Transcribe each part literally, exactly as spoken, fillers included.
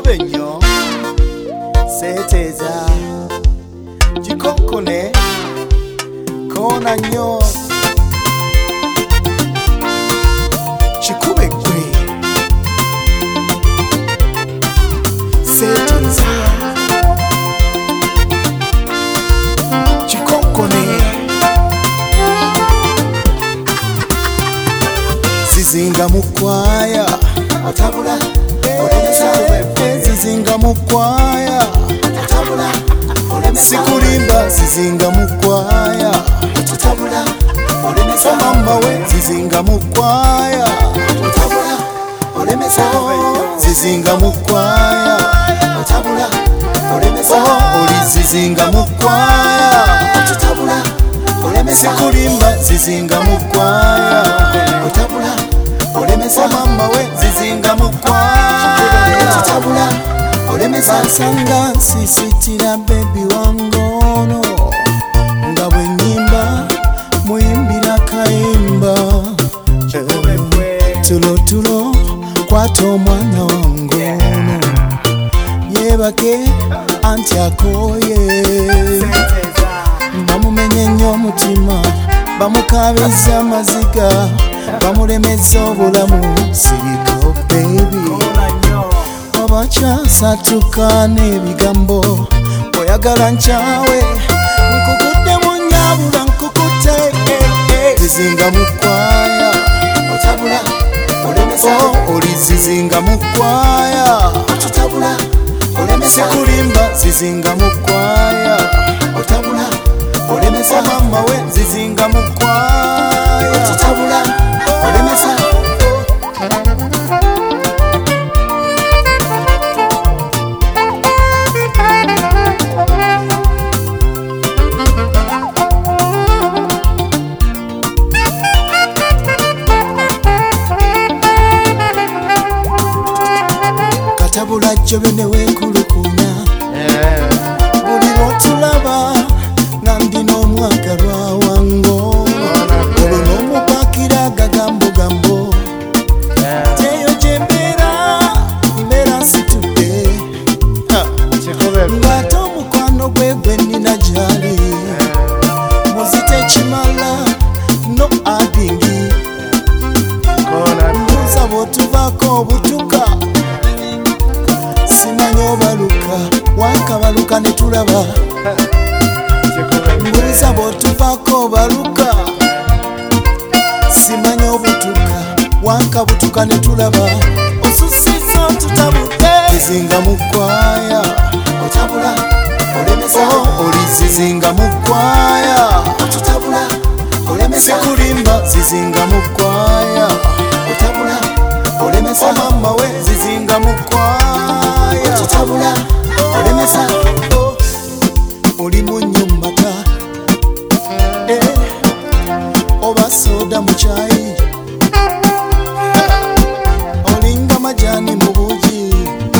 Chikube nnyo seeteeza gikonkone koona nnyo Chikube gwe seeteeza gikonkone zizinga mu kwaya otabula zizinga mu kwaya otabula sikulimba zizinga mu kwaya otabula olemesa mama we zizinga mu kwaya otabula olemesa zizinga mu kwaya otabula olemesa oli zizinga mu kwaya otabula olemesa sikulimba zizinga mu kwaya otabula olemesa mama we zizinga mu kwaya otabula olemesa sanga nsisitira baby wangono nga bwe nyimba muyimbira kayimba tulo tulo kwata omwana wangono yebake anti akoye bamumenye nnyo omutima bamukabiza amaziga bamulemeza obulamu siriko baby abakyasatuka n'ebigambo oyagala nkyawe nkugudde mu nyabula nkukute zizinga mu kwaya otabula olemesa oli zizinga mu kwaya otabula olemesa sikulimba zizinga mu kwaya otabula olemesa mama we zizinga mu kwaya otabula olemesa katabula jobe ne wenkulukunya buli lwotulaba nga ndina omwagalwa wango olwo n'omupakira gagambo gambo teyo gyembeera mbeera nsitudde ng'ate omukwano gwe gwe nnina gyali muzite kimala no adingi mbuuza bw'otuvaako obutuka simanyi obaluka wankabaluka ne tulaba mbuuza bw'otuvaako obaluka simanyi obutuka wankabutuka ne tulaba osusiza tutabudde zizinga mu kwaya otabula olemesa oli zizinga mu kwaya otutabula olemesa sikulimba zizinga mu kwaya otabula olemesa mama we zizinga mu kwaya otutabula olemesa oli mu nnyumbata oba soda mu kyayi olinga majani mu bugi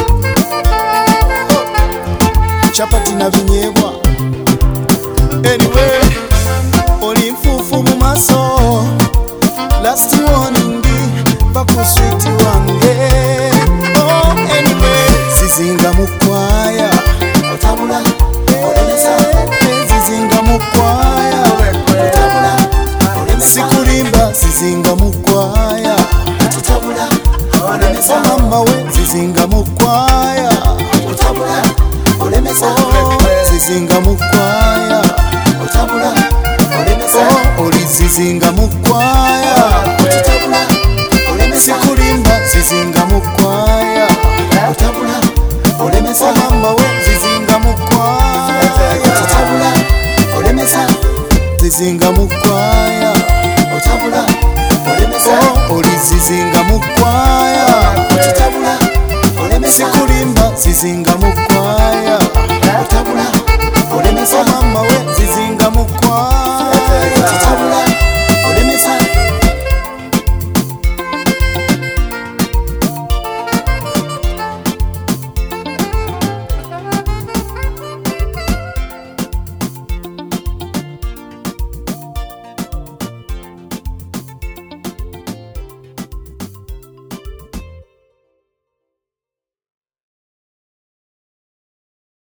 chapati na binyeebwa anyway oli nfuufu mu maaso last warning bakuswiti wange oh anyway zizinga mu kwaya otabula olemesa zizinga mu kwaya otabula olemesa sikulimba zizinga mu kwaya otabula olemesa mama we zizinga mu kwaya otabula olemesa zizinga mu kwaya otabula olemesa oli zizinga mu kwaya otabula sikulimba zizinga mu kwaya otabula olemesa mama we zizinga mu kwaya otabula olemesa zizinga mu kwaya otabula olemesa oli zizinga mu kwaya otabula olemesa sikulimba zizinga mu